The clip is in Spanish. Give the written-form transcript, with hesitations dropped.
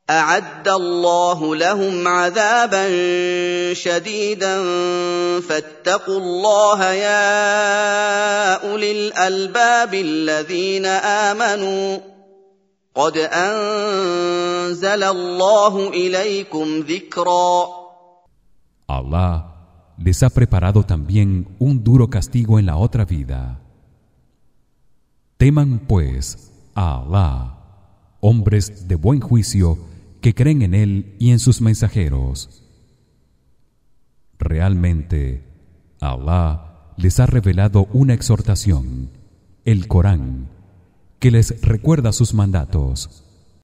أعد الله لهم عذابا شديدا فاتقوا الله يا أولي الألباب الذين آمنوا قد أنزل الله إليكم ذكرا. Allah les ha preparado también un duro castigo en la otra vida. Teman pues a Allah, hombres de buen juicio que creen en él y en sus mensajeros. Realmente Allah les ha revelado una exhortación, el Corán, que les recuerda sus mandatos.